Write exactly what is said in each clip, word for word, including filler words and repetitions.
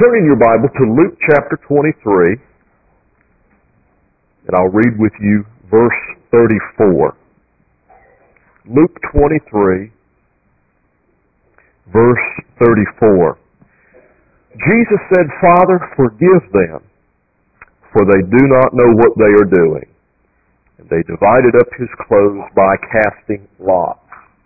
Turn in your Bible to Luke chapter twenty-three, and I'll read with you verse thirty-four. Luke twenty-three, verse thirty-four. Jesus said, "Father, forgive them, for they do not know what they are doing." And they divided up his clothes by casting lots.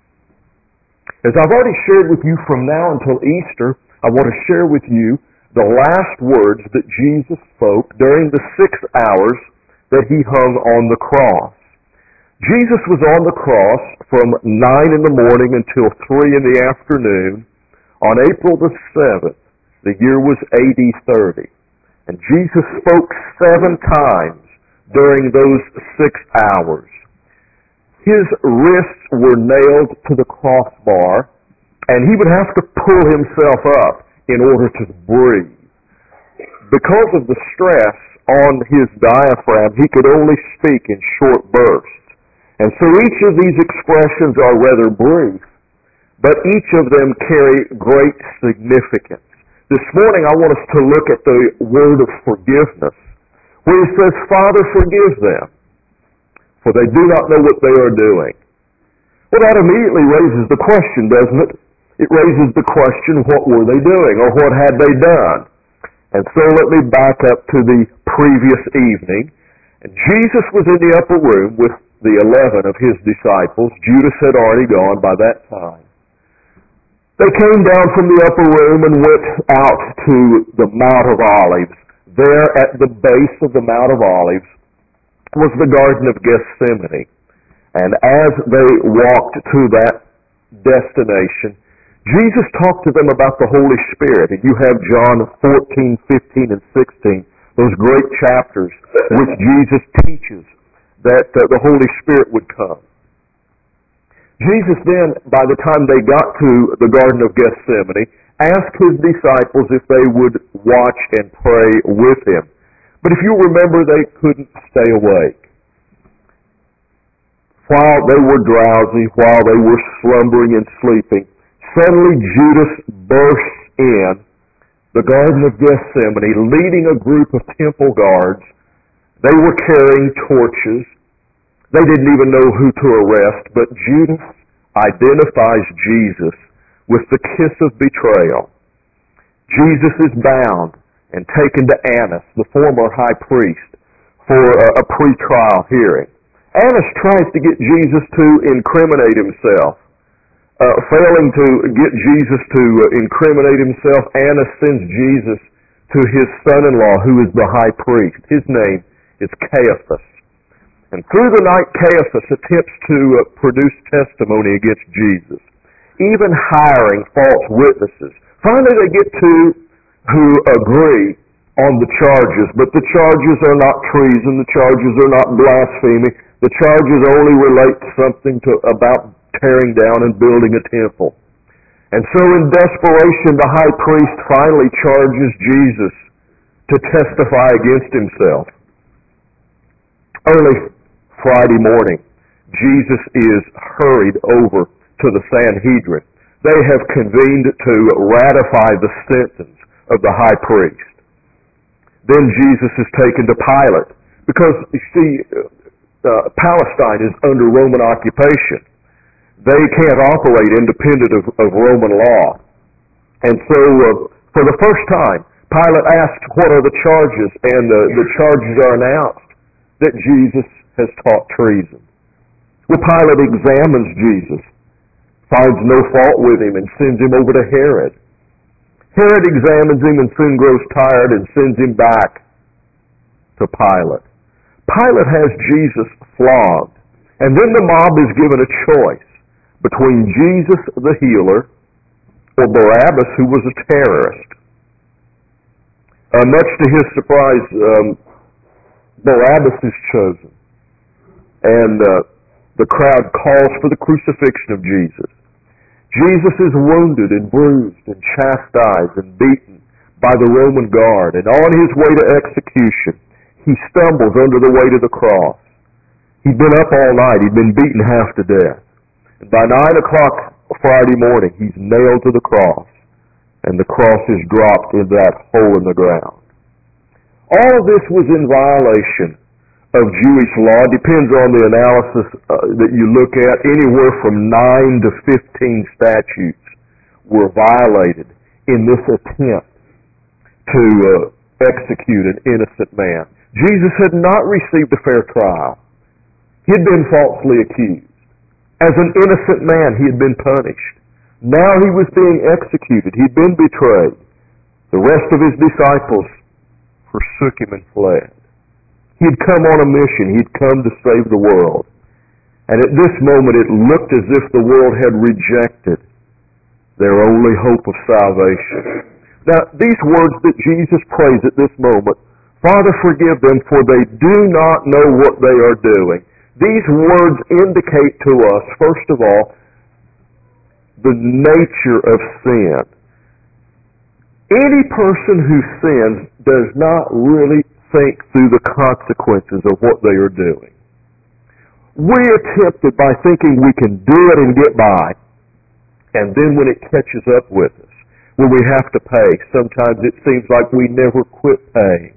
As I've already shared with you, from now until Easter, I want to share with you the last words that Jesus spoke during the six hours that he hung on the cross. Jesus was on the cross from nine in the morning until three in the afternoon on April the seventh. The year was A D thirty. And Jesus spoke seven times during those six hours. His wrists were nailed to the crossbar, and he would have to pull himself up in order to breathe. Because of the stress on his diaphragm, he could only speak in short bursts. And so each of these expressions are rather brief, but each of them carry great significance. This morning I want us to look at the word of forgiveness, where he says, "Father, forgive them, for they do not know what they are doing." Well, that immediately raises the question, doesn't it? It raises the question, what were they doing, or what had they done? And so let me back up to the previous evening. And Jesus was in the upper room with the eleven of his disciples. Judas had already gone by that time. They came down from the upper room and went out to the Mount of Olives. There at the base of the Mount of Olives was the Garden of Gethsemane. And as they walked to that destination, Jesus talked to them about the Holy Spirit. And you have John fourteen, fifteen, and sixteen, those great chapters which Jesus teaches that uh, the Holy Spirit would come. Jesus then, by the time they got to the Garden of Gethsemane, asked his disciples if they would watch and pray with him. But if you remember, they couldn't stay awake. While they were drowsy, while they were slumbering and sleeping, suddenly Judas burst in the Garden of Gethsemane, leading a group of temple guards. They were carrying torches. They didn't even know who to arrest, but Judas identifies Jesus with the kiss of betrayal. Jesus is bound and taken to Annas, the former high priest, for a, a pre-trial hearing. Annas tries to get Jesus to incriminate himself. Uh, failing to get Jesus to uh, incriminate himself, Annas sends Jesus to his son-in-law, who is the high priest. His name is Caiaphas. And through the night, Caiaphas attempts to uh, produce testimony against Jesus, even hiring false witnesses. Finally, they get two who agree on the charges, but the charges are not treason, the charges are not blasphemy, the charges only relate to something to, about tearing down and building a temple. And so in desperation, the high priest finally charges Jesus to testify against himself. Early Friday morning, Jesus is hurried over to the Sanhedrin. They have convened to ratify the sentence of the high priest. Then Jesus is taken to Pilate, because, you see, uh, Palestine is under Roman occupation. They can't operate independent of, of Roman law. And so, uh, for the first time, Pilate asked, "What are the charges?" And uh, the charges are announced that Jesus has taught treason. Well, Pilate examines Jesus, finds no fault with him, and sends him over to Herod. Herod examines him and soon grows tired and sends him back to Pilate. Pilate has Jesus flogged, and then the mob is given a choice between Jesus the healer or Barabbas, who was a terrorist. Uh, much to his surprise, um, Barabbas is chosen, and uh, the crowd calls for the crucifixion of Jesus. Jesus is wounded and bruised and chastised and beaten by the Roman guard, and on his way to execution, he stumbles under the weight of the cross. He'd been up all night. He'd been beaten half to death. And by nine o'clock Friday morning, he's nailed to the cross. and the cross is dropped in that hole in the ground. All of this was in violation of Jewish law. It depends on the analysis uh, that you look at. Anywhere from nine to fifteen statutes were violated in this attempt to uh, execute an innocent man. Jesus had not received a fair trial. He had been falsely accused. As an innocent man, he had been punished. Now he was being executed. He'd been betrayed. The rest of his disciples forsook him and fled. He'd come on a mission. He'd come to save the world. And at this moment it looked as if the world had rejected their only hope of salvation. Now, these words that Jesus prays at this moment, Father, forgive them, for they do not know what they are doing. These words indicate to us, first of all, the nature of sin. Any person who sins does not really think through the consequences of what they are doing. We are tempted by thinking we can do it and get by, and then when it catches up with us, when we have to pay, sometimes it seems like we never quit paying.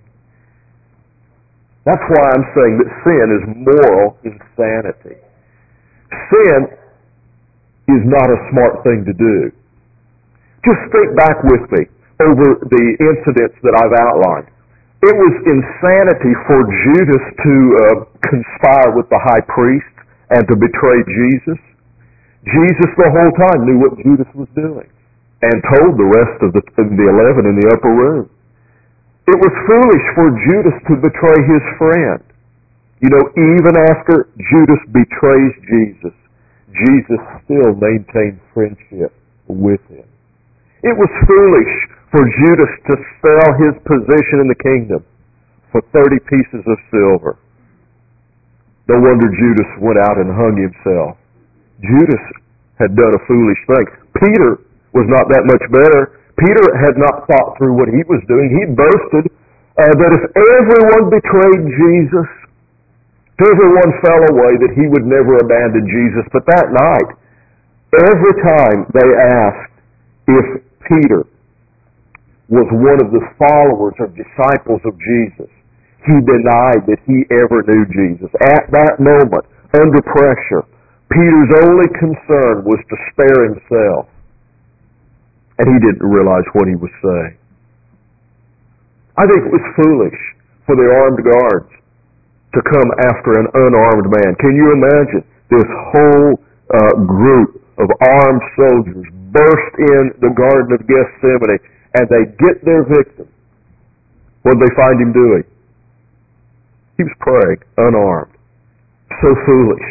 That's why I'm saying that sin is moral insanity. Sin is not a smart thing to do. Just think back with me over the incidents that I've outlined. It was insanity for Judas to uh, conspire with the high priest and to betray Jesus. Jesus the whole time knew what Judas was doing and told the rest of the, the eleven in the upper room. It was foolish for Judas to betray his friend. You know, even after Judas betrays Jesus, Jesus still maintained friendship with him. It was foolish for Judas to sell his position in the kingdom for thirty pieces of silver. No wonder Judas went out and hung himself. Judas had done a foolish thing. Peter was not that much better. Peter had not thought through what he was doing. He boasted uh, that if everyone betrayed Jesus, if everyone fell away, that he would never abandon Jesus. But that night, every time they asked if Peter was one of the followers or disciples of Jesus, he denied that he ever knew Jesus. At that moment, under pressure, Peter's only concern was to spare himself. And he didn't realize what he was saying. I think it was foolish for the armed guards to come after an unarmed man. Can you imagine this whole uh, group of armed soldiers burst in the Garden of Gethsemane and they get their victim? What did they find him doing? He was praying, unarmed. So foolish.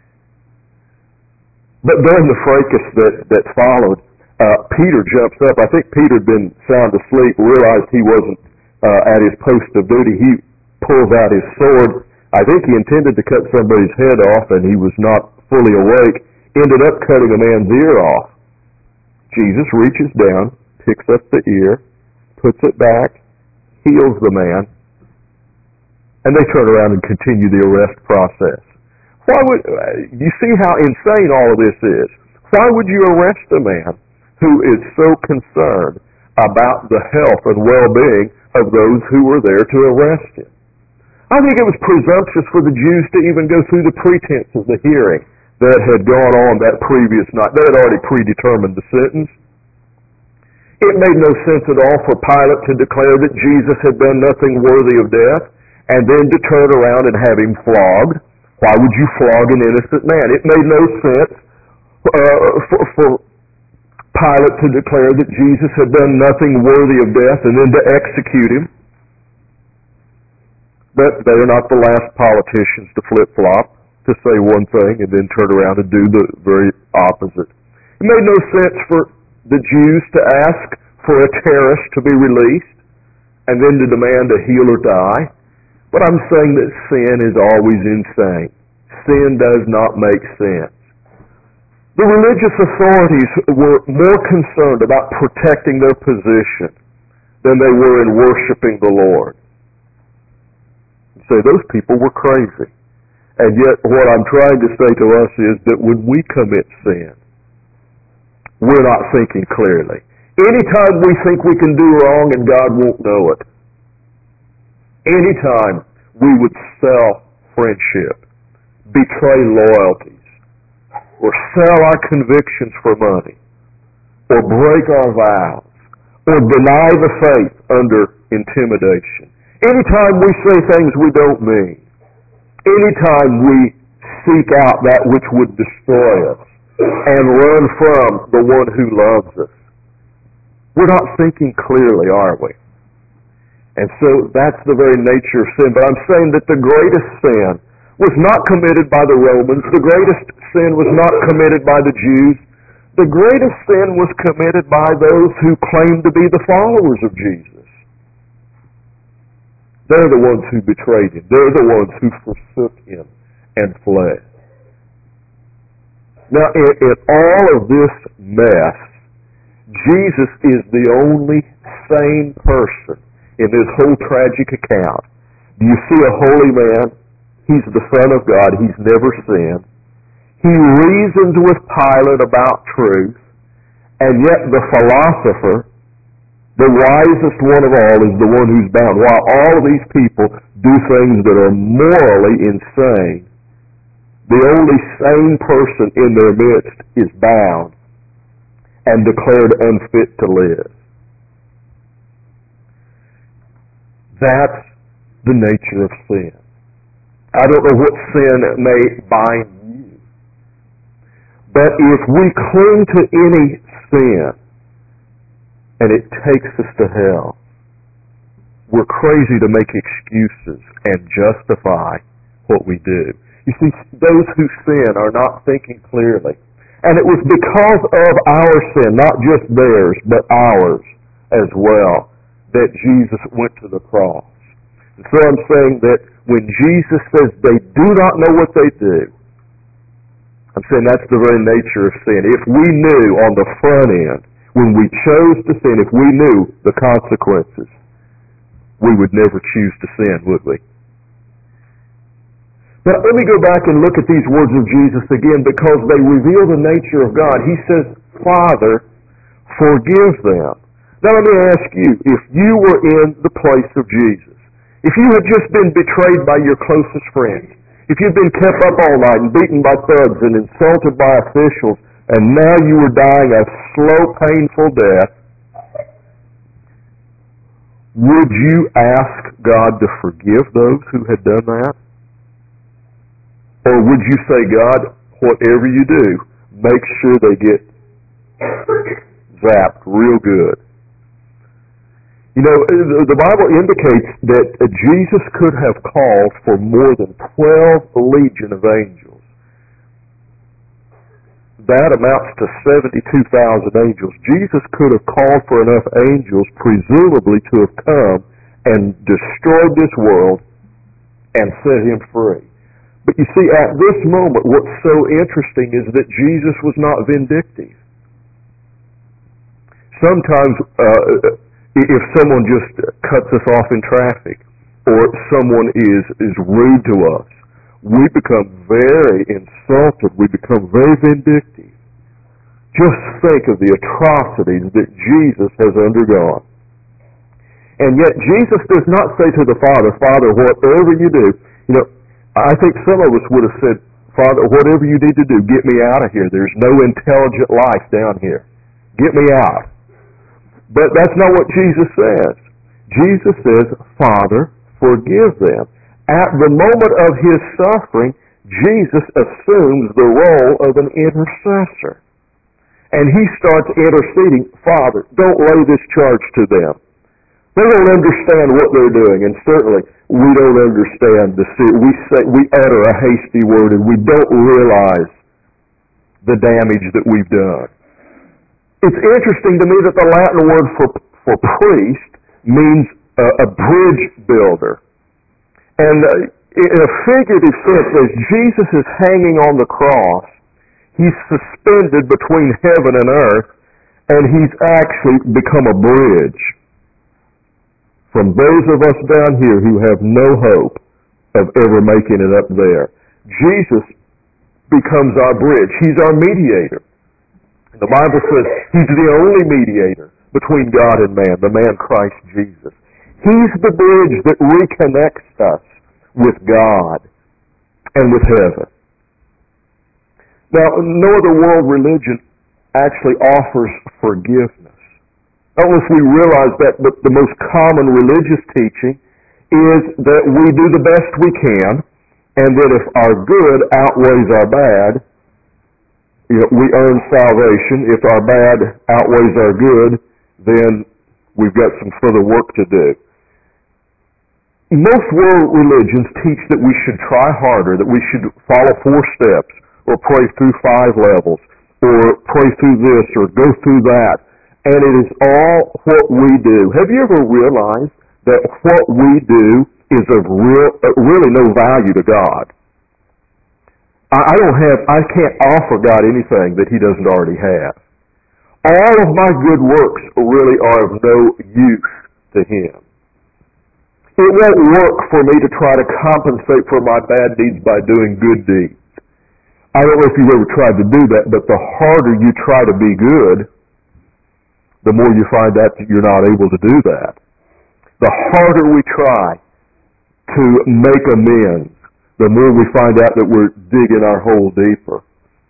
But during the fracas that, that followed, uh, Peter jumps up. I think Peter had been sound asleep, realized he wasn't uh, at his post of duty. He pulls out his sword. I think he intended to cut somebody's head off, and he was not fully awake. Ended up cutting a man's ear off. Jesus reaches down, picks up the ear, puts it back, heals the man, and they turn around and continue the arrest process. Why would you see how insane all of this is? Why would you arrest a man who is so concerned about the health and well-being of those who were there to arrest him? I think it was presumptuous for the Jews to even go through the pretense of the hearing that had gone on that previous night. They had already predetermined the sentence. It made no sense at all for Pilate to declare that Jesus had done nothing worthy of death and then to turn around and have him flogged. Why would you flog an innocent man? It made no sense uh, for, for Pilate to declare that Jesus had done nothing worthy of death and then to execute him. But they are not the last politicians to flip-flop, to say one thing and then turn around and do the very opposite. It made no sense for the Jews to ask for a terrorist to be released and then to demand a heal or die. But I'm saying that sin is always insane. Sin does not make sense. The religious authorities were more concerned about protecting their position than they were in worshiping the Lord. So those people were crazy. And yet what I'm trying to say to us is that when we commit sin, we're not thinking clearly. Anytime we think we can do wrong and God won't know it. Anytime we would sell friendship, betray loyalties, or sell our convictions for money, or break our vows, or deny the faith under intimidation. Anytime we say things we don't mean, anytime we seek out that which would destroy us and run from the one who loves us, we're not thinking clearly, are we? And so that's the very nature of sin. But I'm saying that the greatest sin was not committed by the Romans. The greatest sin was not committed by the Jews. The greatest sin was committed by those who claimed to be the followers of Jesus. They're the ones who betrayed him. They're the ones who forsook him and fled. Now, in, in all of this mess, Jesus is the only sane person in this whole tragic account. Do you see a holy man? He's the Son of God. He's never sinned. He reasons with Pilate about truth, and yet the philosopher, the wisest one of all, is the one who's bound. While all of these people do things that are morally insane, the only sane person in their midst is bound and declared unfit to live. That's the nature of sin. I don't know what sin may bind you, but if we cling to any sin and it takes us to hell, we're crazy to make excuses and justify what we do. You see, those who sin are not thinking clearly. And it was because of our sin, not just theirs, but ours as well, that Jesus went to the cross. And so I'm saying that when Jesus says they do not know what they do, I'm saying that's the very nature of sin. If we knew on the front end, when we chose to sin, if we knew the consequences, we would never choose to sin, would we? But let me go back and look at these words of Jesus again, because they reveal the nature of God. He says, Father, forgive them. Now let me ask you, if you were in the place of Jesus, if you had just been betrayed by your closest friend, if you'd been kept up all night and beaten by thugs and insulted by officials, and now you were dying a slow, painful death, would you ask God to forgive those who had done that? Or would you say, God, whatever you do, make sure they get zapped real good? You know, the Bible indicates that Jesus could have called for more than twelve legion of angels. That amounts to seventy-two thousand angels. Jesus could have called for enough angels, presumably, to have come and destroyed this world and set him free. But you see, at this moment, what's so interesting is that Jesus was not vindictive. Sometimes, uh, if someone just cuts us off in traffic, or someone is, is rude to us, we become very insulted. We become very vindictive. Just think of the atrocities that Jesus has undergone. And yet Jesus does not say to the Father, Father, whatever you do, you know, I think some of us would have said, Father, whatever you need to do, get me out of here. There's no intelligent life down here. Get me out. But that's not what Jesus says. Jesus says, Father, forgive them. At the moment of his suffering, Jesus assumes the role of an intercessor. And he starts interceding, Father, don't lay this charge to them. They don't understand what they're doing, and certainly we don't understand the sin. We say we utter a hasty word, and we don't realize the damage that we've done. It's interesting to me that the Latin word for for priest means uh, a bridge builder, and uh, in a figurative sense, as Jesus is hanging on the cross, he's suspended between heaven and earth, and he's actually become a bridge from those of us down here who have no hope of ever making it up there. Jesus becomes our bridge. He's our mediator. The Bible says He's the only mediator between God and man, the man Christ Jesus. He's the bridge that reconnects us with God and with heaven. Now, no other world religion actually offers forgiveness. I don't know if we realize that, but the most common religious teaching is that we do the best we can, and that if our good outweighs our bad, you know, we earn salvation. If our bad outweighs our good, then we've got some further work to do. Most world religions teach that we should try harder, that we should follow four steps, or pray through five levels, or pray through this, or go through that. And it is all what we do. Have you ever realized that what we do is of real, really no value to God? I don't have, I can't offer God anything that He doesn't already have. All of my good works really are of no use to Him. It won't work for me to try to compensate for my bad deeds by doing good deeds. I don't know if you've ever tried to do that, but the harder you try to be good, the more you find out that you're not able to do that. The harder we try to make amends, the more we find out that we're digging our hole deeper.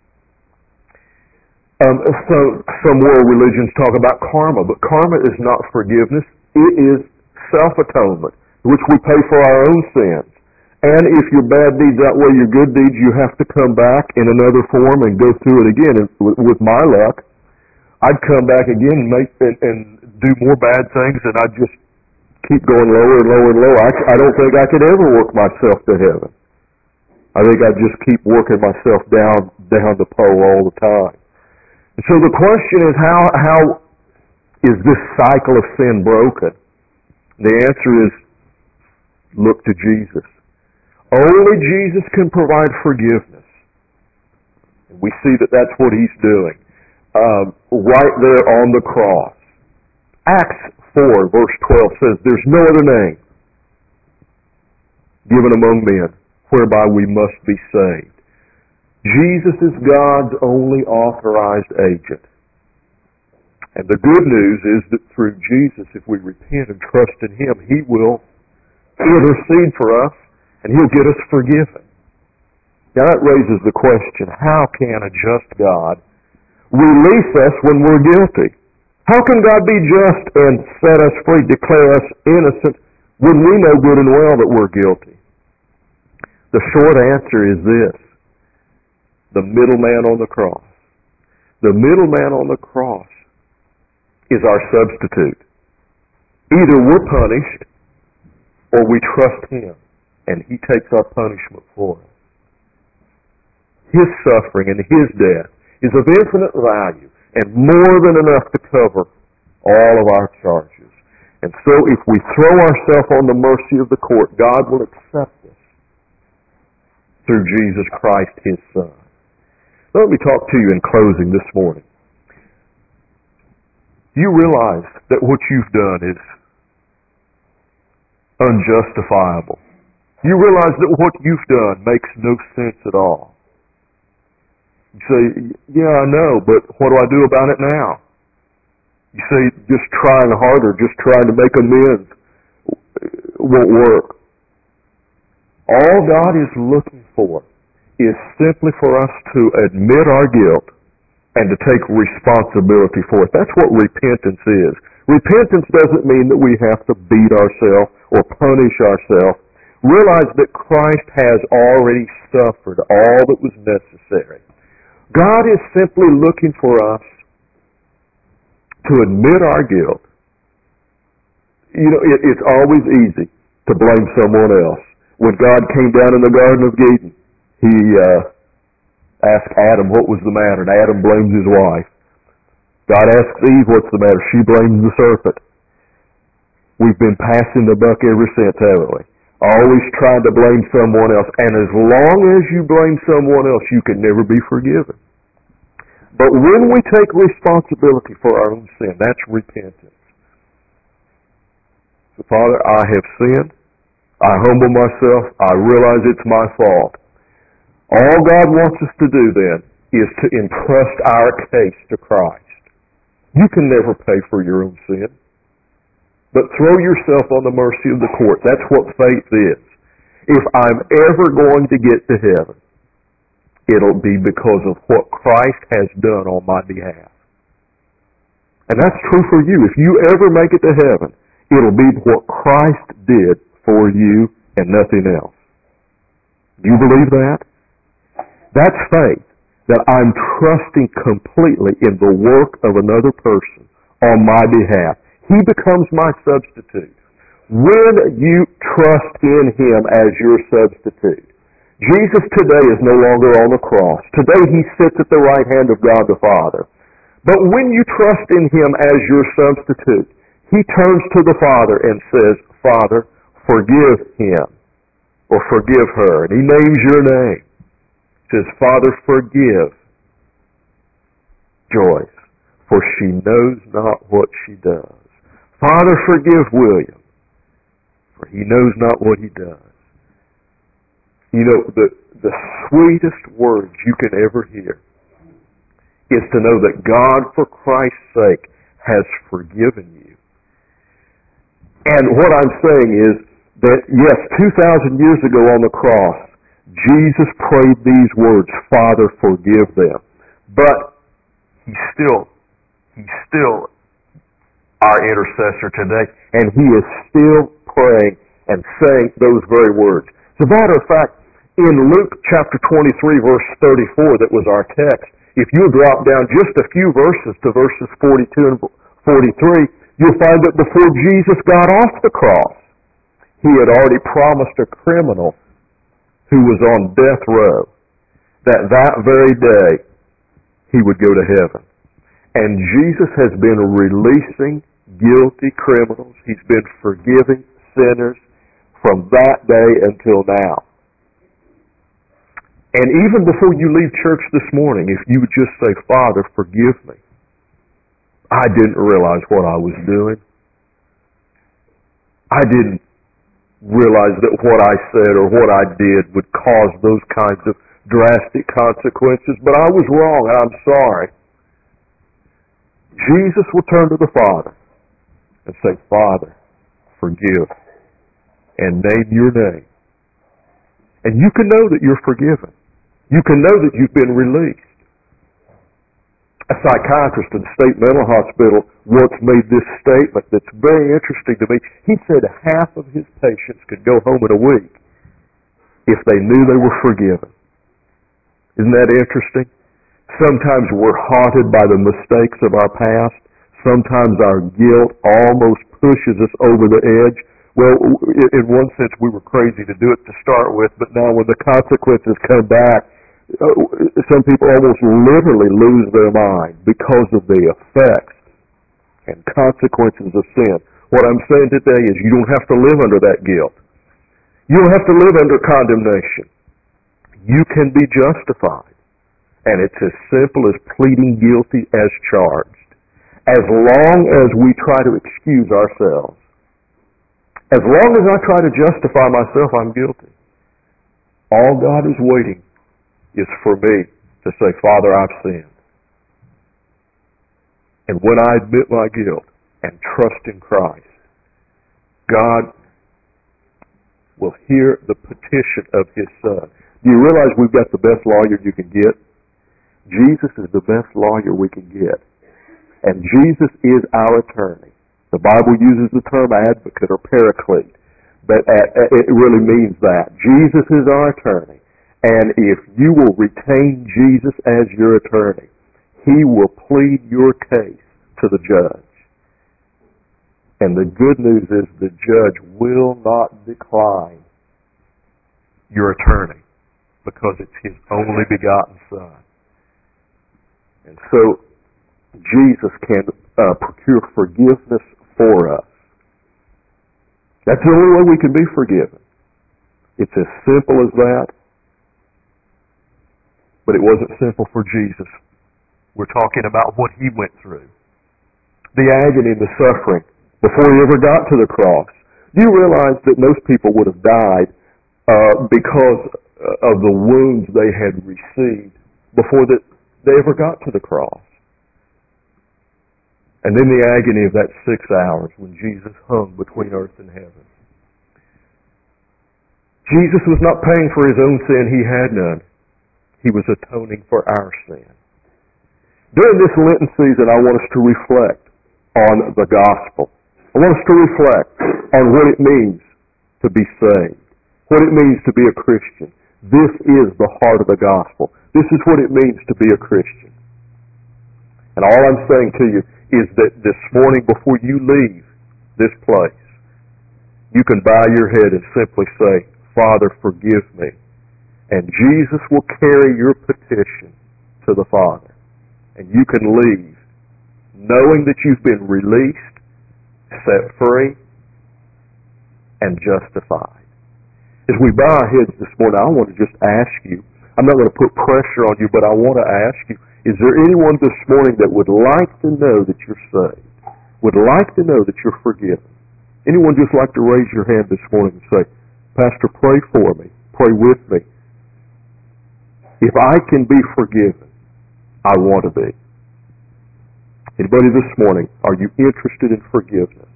Um, so some world religions talk about karma, but karma is not forgiveness. It is self-atonement, which we pay for our own sins. And if your bad deeds outweigh your good deeds, you have to come back in another form and go through it again. And with my luck, I'd come back again and make and, and do more bad things, and I'd just keep going lower and lower and lower. I, I don't think I could ever work myself to heaven. I think I'd just keep working myself down down the pole all the time. And so the question is, how how is this cycle of sin broken? The answer is, look to Jesus. Only Jesus can provide forgiveness. And we see that that's what He's doing. Um, right there on the cross. Acts four, verse twelve says, there's no other name given among men whereby we must be saved. Jesus is God's only authorized agent. And the good news is that through Jesus, if we repent and trust in Him, He will intercede for us and He'll get us forgiven. Now that raises the question, how can a just God release us when we're guilty? How can God be just and set us free, declare us innocent, when we know good and well that we're guilty? The short answer is this: the middleman on the cross. The middleman on the cross is our substitute. Either we're punished or we trust Him, and He takes our punishment for us. His suffering and His death is of infinite value and more than enough to cover all of our charges. And so if we throw ourselves on the mercy of the court, God will accept us through Jesus Christ, His Son. Let me talk to you in closing this morning. Do you realize that what you've done is unjustifiable? Do you realize that what you've done makes no sense at all? You say, yeah, I know, but what do I do about it now? You say, just trying harder, just trying to make amends won't work. All God is looking for is simply for us to admit our guilt and to take responsibility for it. That's what repentance is. Repentance doesn't mean that we have to beat ourselves or punish ourselves. Realize that Christ has already suffered all that was necessary. God is simply looking for us to admit our guilt. You know, it, it's always easy to blame someone else. When God came down in the Garden of Eden, He uh, asked Adam what was the matter, and Adam blames his wife. God asks Eve what's the matter. She blames the serpent. We've been passing the buck ever since, haven't we? Always trying to blame someone else. And as long as you blame someone else, you can never be forgiven. But when we take responsibility for our own sin, that's repentance. So, Father, I have sinned. I humble myself. I realize it's my fault. All God wants us to do then is to entrust our case to Christ. You can never pay for your own sin, but throw yourself on the mercy of the court. That's what faith is. If I'm ever going to get to heaven, it'll be because of what Christ has done on my behalf. And that's true for you. If you ever make it to heaven, it'll be what Christ did for you and nothing else. Do you believe that? That's faith. That I'm trusting completely in the work of another person on my behalf. He becomes my substitute. When you trust in Him as your substitute, Jesus today is no longer on the cross. Today He sits at the right hand of God the Father. But when you trust in Him as your substitute, He turns to the Father and says, Father, forgive him or forgive her. And He names your name. He says, Father, forgive Joyce, for she knows not what she does. Father, forgive William, for he knows not what he does. You know, the, the sweetest words you can ever hear is to know that God, for Christ's sake, has forgiven you. And what I'm saying is that, yes, two thousand years ago on the cross, Jesus prayed these words, Father, forgive them. But He's still, He's still our intercessor today, and He is still praying and saying those very words. As a matter of fact, in Luke chapter twenty-three, verse thirty-four, that was our text, if you drop down just a few verses to verses forty-two and forty-three, you'll find that before Jesus got off the cross, He had already promised a criminal who was on death row that that very day he would go to heaven. And Jesus has been releasing guilty criminals. He's been forgiving sinners from that day until now. And even before you leave church this morning, if you would just say, Father, forgive me. I didn't realize what I was doing. I didn't realize that what I said or what I did would cause those kinds of drastic consequences, but I was wrong and I'm sorry. Jesus will turn to the Father and say, Father, forgive, and name your name. And you can know that you're forgiven. You can know that you've been released. A psychiatrist at the state mental hospital once made this statement that's very interesting to me. He said half of his patients could go home in a week if they knew they were forgiven. Isn't that interesting? Sometimes we're haunted by the mistakes of our past. Sometimes our guilt almost pushes us over the edge. Well, in one sense, we were crazy to do it to start with, but now when the consequences come back, some people almost literally lose their mind because of the effects and consequences of sin. What I'm saying today is you don't have to live under that guilt. You don't have to live under condemnation. You can be justified. And it's as simple as pleading guilty as charged. As long as we try to excuse ourselves. As long as I try to justify myself, I'm guilty. All God is waiting is for me to say, Father, I've sinned. And when I admit my guilt and trust in Christ, God will hear the petition of His Son. Do you realize we've got the best lawyer you can get? Jesus is the best lawyer we can get. And Jesus is our attorney. The Bible uses the term advocate or paraclete, but it really means that. Jesus is our attorney. And if you will retain Jesus as your attorney, He will plead your case to the judge. And the good news is the judge will not decline your attorney because it's His only begotten Son. And so Jesus can uh, procure forgiveness for us. That's the only way we can be forgiven. It's as simple as that. But it wasn't simple for Jesus. We're talking about what He went through. The agony and the suffering before He ever got to the cross. Do you realize that most people would have died uh, because of the wounds they had received before that they ever got to the cross. And then the agony of that six hours when Jesus hung between earth and heaven. Jesus was not paying for his own sin. He had none. He was atoning for our sin. During this Lenten season, I want us to reflect on the gospel. I want us to reflect on what it means to be saved, what it means to be a Christian. This is the heart of the gospel. This is what it means to be a Christian. And all I'm saying to you is that this morning, before you leave this place, you can bow your head and simply say, Father, forgive me. And Jesus will carry your petition to the Father. And you can leave knowing that you've been released, set free, and justified. As we bow our heads this morning, I want to just ask you, I'm not going to put pressure on you, but I want to ask you, is there anyone this morning that would like to know that you're saved, would like to know that you're forgiven? Anyone just like to raise your hand this morning and say, Pastor, pray for me, pray with me. If I can be forgiven, I want to be. Anybody this morning, are you interested in forgiveness?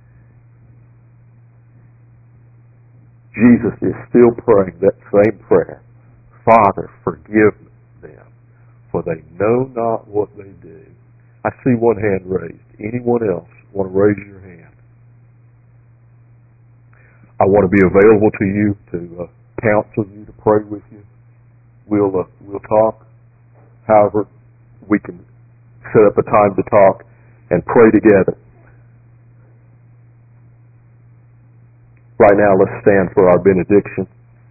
Jesus is still praying that same prayer. Father, forgive them, for they know not what they do. I see one hand raised. Anyone else want to raise your hand? I want to be available to you to uh, counsel you, to pray with you. We'll uh, we'll talk. However, we can set up a time to talk and pray together. Right now, let's stand for our benediction.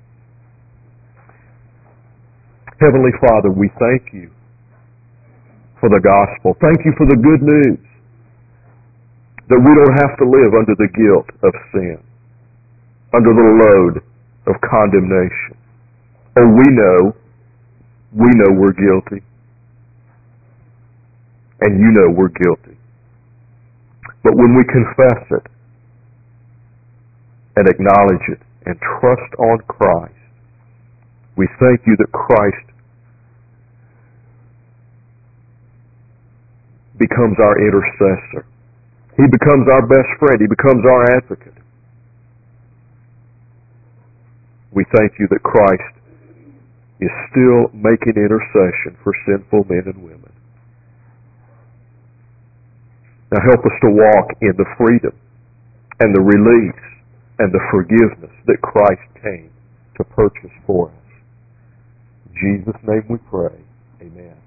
Heavenly Father, we thank you for the gospel. Thank you for the good news that we don't have to live under the guilt of sin, under the load of condemnation. Oh, we know, we know we're guilty. And you know we're guilty. But when we confess it and acknowledge it and trust on Christ, we thank you that Christ becomes our intercessor. He becomes our best friend. He becomes our advocate. We thank you that Christ is still making intercession for sinful men and women. Now help us to walk in the freedom and the release and the forgiveness that Christ came to purchase for us. In Jesus' name we pray. Amen.